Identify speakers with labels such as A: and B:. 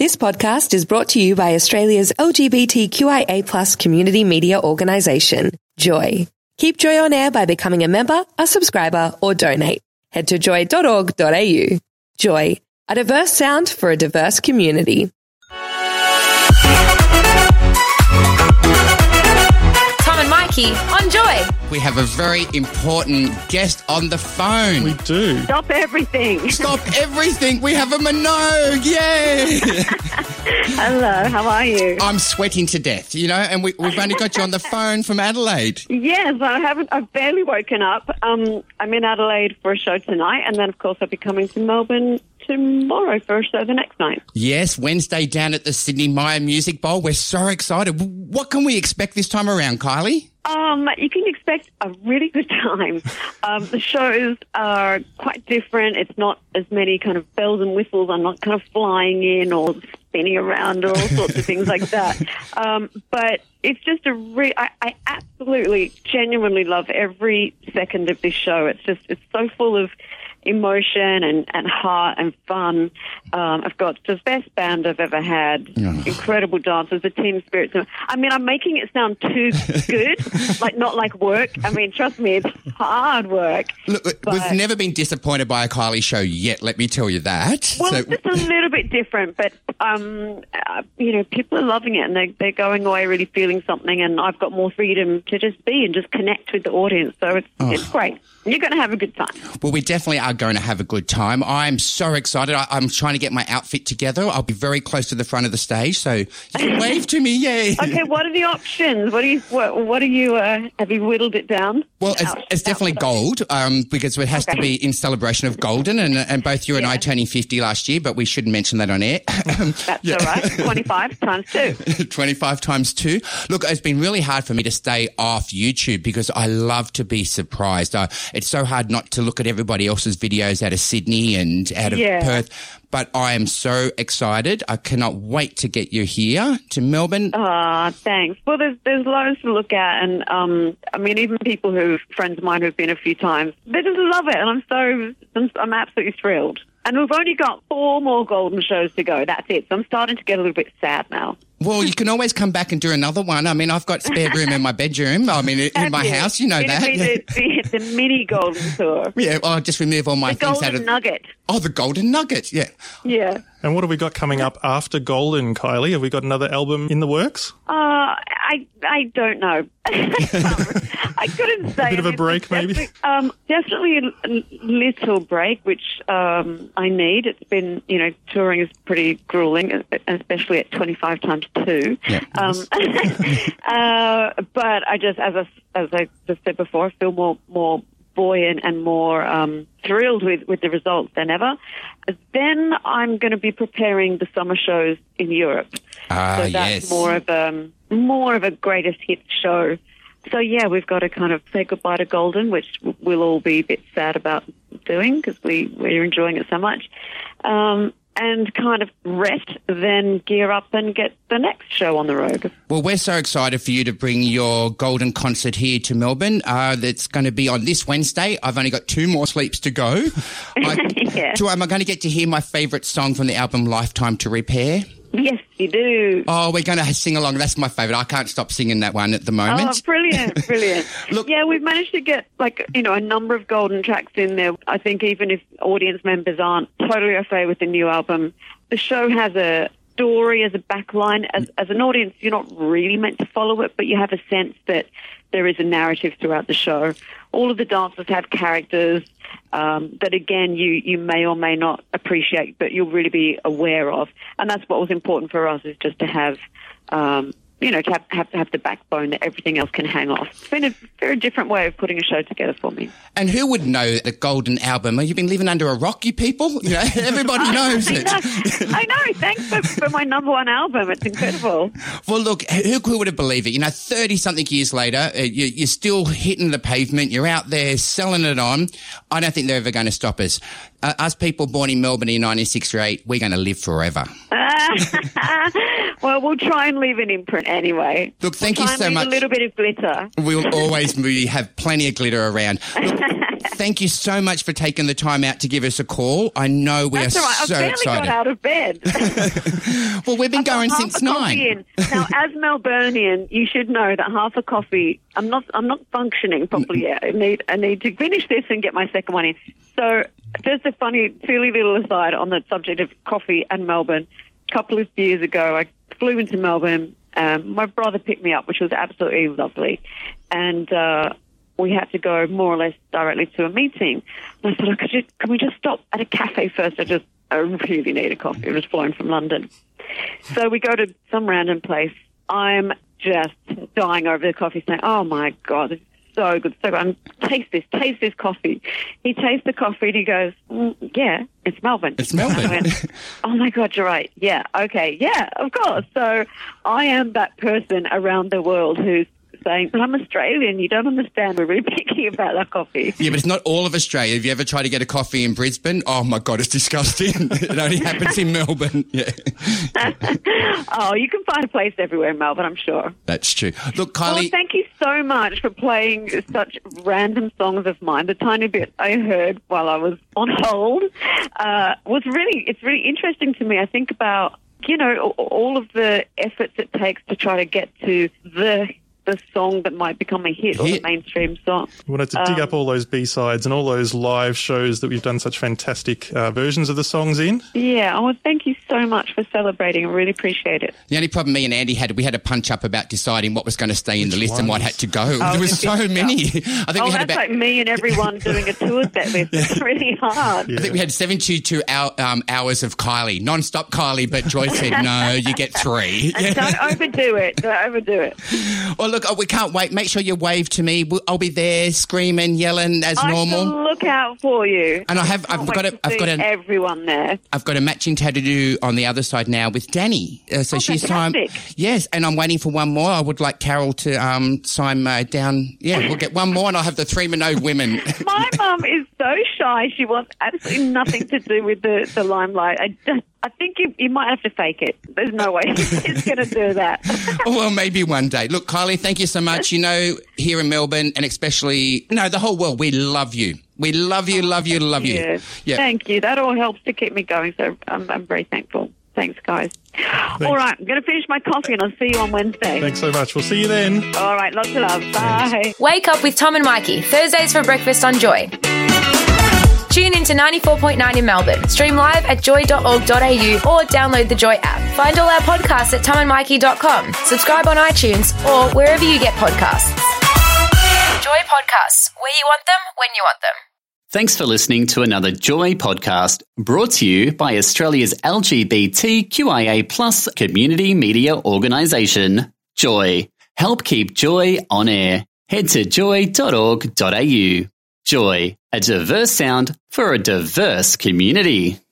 A: This podcast is brought to you by Australia's LGBTQIA+ community media organisation, Joy. Keep Joy on air by becoming a member, a subscriber, or donate. Head to joy.org.au. Joy, a diverse sound for a diverse community.
B: Tom and Mikey on Joy.
C: We have a very important guest on the phone.
D: We do.
E: Stop everything.
C: Stop everything. We have a Minogue. Yay.
E: Hello, how are you?
C: I'm sweating to death, and we've only got you on the phone from Adelaide.
E: Yes, I've barely woken up. I'm in Adelaide for a show tonight, and then, of course, I'll be coming to Melbourne tomorrow for a show the next night.
C: Yes, Wednesday down at the Sydney Myer Music Bowl. We're so excited. What can we expect this time around, Kylie?
E: You can expect a really good time. The shows are quite different. It's not as many kind of bells and whistles. I'm not kind of flying in or spinning around or all sorts of things like that. But it's just I absolutely, genuinely love every second of this show. It's so full of emotion and heart and fun. I've got the best band I've ever had, incredible dancers, the team spirit. I mean, I'm making it sound too good, like not like work. I mean, trust me, it's hard work.
C: Look, we've never been disappointed by a Kylie show yet, let me tell you that.
E: Well, it's just a little bit different, but, people are loving it and they're going away really feeling something, and I've got more freedom to just be and just connect with the audience. So it's great. You're going to have a good time.
C: Well, we definitely are going to have a good time. I'm so excited. I'm trying to get my outfit together. I'll be very close to the front of the stage, so you can wave to me, yay.
E: Okay, what are the options? Have you whittled it down?
C: Well, it's definitely gold, because it has to be in celebration of Golden, and both you and I turning 50 last year, but we shouldn't mention that on air.
E: That's all right. 25 times 2.
C: 25 times 2. Look, it's been really hard for me to stay off YouTube because I love to be surprised. It's so hard not to look at everybody else's videos out of Sydney and out of Perth. But I am so excited. I cannot wait to get you here to Melbourne.
E: Thanks. Well, there's loads to look at, and even friends of mine who've been a few times, they just love it, and I'm absolutely thrilled. And we've only got 4 more Golden shows to go. That's it. So I'm starting to get a little bit sad now.
C: Well, you can always come back and do another one. I mean, I've got spare room in my bedroom. I mean, in my house, you know that.
E: The mini Golden tour.
C: Yeah, I'll just remove all my things out of...
E: The Golden Nugget.
C: Oh, the Golden Nugget, yeah.
E: Yeah.
D: And what have we got coming up after Golden, Kylie? Have we got another album in the works?
E: I don't know. I couldn't say.
D: A bit of a break, maybe?
E: Definitely a little break, which I need. It's been, touring is pretty grueling, especially at 25 times 2.
C: Yeah.
E: But I just, as I just said before, I feel more buoyant and more thrilled with the results than ever. Then I'm going to be preparing the summer shows in Europe. So that's more of a greatest hits show. So yeah, we've got to kind of say goodbye to Golden, which we'll all be a bit sad about doing because we're enjoying it so much. And kind of rest, then gear up and get the next show on the road.
C: Well, we're so excited for you to bring your Golden concert here to Melbourne. That's going to be on this Wednesday. I've only got 2 more sleeps to go. Am I going to get to hear my favourite song from the album Lifetime to Repair?
E: Yes, you do.
C: Oh, we're going to sing along. That's my favourite. I can't stop singing that one at the moment.
E: Oh, brilliant, brilliant.
C: Look,
E: yeah, we've managed to get, a number of Golden tracks in there. I think even if audience members aren't totally au fait with the new album, the show has a story as a backline. As an audience, you're not really meant to follow it, but you have a sense that there is a narrative throughout the show. All of the dancers have characters that, again, you may or may not appreciate, but you'll really be aware of. And that's what was important for us, is just to have, to have the backbone that everything else can hang off. It's been a very different way of putting a show together for me.
C: And who would know the Golden album? Have you been living under a rock, you people? Everybody knows it.
E: I know. Thanks for my number 1 album. It's incredible.
C: Well, look, who would have believed it? 30-something years later, you're still hitting the pavement. You're out there selling it on. I don't think they're ever going to stop us. Us people born in Melbourne in 1968, we're going to live forever.
E: Well, we'll try and leave an imprint anyway.
C: Look, thank you so much.
E: A little bit of glitter.
C: We'll always have plenty of glitter around. Look, thank you so much for taking the time out to give us a call. I know we
E: That's
C: are
E: all right.
C: so
E: I barely
C: excited.
E: got out of bed.
C: Well, we've been
E: I've got
C: going
E: half
C: since
E: a coffee
C: 9.
E: in. Now, as Melburnian, you should know that half a coffee. I'm not functioning properly yet. I need to finish this and get my second one in. So, just a funny, silly little aside on the subject of coffee and Melbourne. A couple of years ago, I flew into Melbourne. My brother picked me up, which was absolutely lovely, and we had to go more or less directly to a meeting. And I said, can we just stop at a cafe first? I really need a coffee. I was flown from London. So we go to some random place. I'm just dying over the coffee, saying, oh, my God, this is so good, so good. And taste this coffee. He tastes the coffee and he goes, yeah, it's Melbourne.
C: It's Melbourne.
E: I went, oh, my God, you're right. Yeah, okay, yeah, of course. So I am that person around the world who's saying, but I'm Australian, you don't understand, we're really picky about our coffee.
C: Yeah, but it's not all of Australia. Have you ever tried to get a coffee in Brisbane? Oh, my God, it's disgusting. It only happens in Melbourne. Yeah.
E: Oh, you can find a place everywhere in Melbourne, I'm sure.
C: That's true. Look,
E: Well,
C: Kylie...
E: thank you so much for playing such random songs of mine. The tiny bit I heard while I was on hold it's really interesting to me. I think about, all of the efforts it takes to try to get to the song that might become a hit or the mainstream song.
D: We wanted to dig up all those B-sides and all those live shows that we've done such fantastic versions of the songs in.
E: Yeah, well, thank you so much for celebrating. I really appreciate it.
C: The only problem me and Andy had, we had a punch up about deciding what was going to stay in the list and what had to go.
E: Oh,
C: there was so many. I think we had
E: that's
C: about...
E: like me and everyone doing a tour set list. It's really hard.
C: I think we had 72 hours of Kylie, non-stop Kylie, but Joy said, no, you get 3.
E: And don't overdo it. Don't overdo it.
C: Well, look, we can't wait. Make sure you wave to me. I'll be there screaming, yelling as normal.
E: I shall look out for you.
C: And I've got
E: everyone there.
C: I've got a matching tattoo on the other side now with Danny. So she's signed. Yes, and I'm waiting for one more. I would like Carol to sign down. Yeah, we'll get one more, and I'll have the 3 Minogue women.
E: My mum is so shy. She wants absolutely nothing to do with the limelight. I think you might have to fake it. There's no way she's going to do that.
C: Well, maybe one day. Look, Kylie, thank you so much. Here in Melbourne and especially, the whole world, we love you. We love you, love you, love you.
E: Yeah. Thank you. That all helps to keep me going, so I'm very thankful. Thanks, guys. Thanks. All right, I'm going to finish my coffee and I'll see you on Wednesday.
D: Thanks so much. We'll see you then.
E: All right, lots of love. Bye.
D: Thanks.
B: Wake up with Tom and Mikey, Thursdays for breakfast on Joy. Tune in to 94.9 in Melbourne. Stream live at joy.org.au or download the Joy app. Find all our podcasts at tomandmikey.com. Subscribe on iTunes or wherever you get podcasts. Joy Podcasts, where you want them, when you want them.
F: Thanks for listening to another Joy podcast brought to you by Australia's LGBTQIA+ community media organisation, Joy. Help keep Joy on air. Head to joy.org.au. Joy, a diverse sound for a diverse community.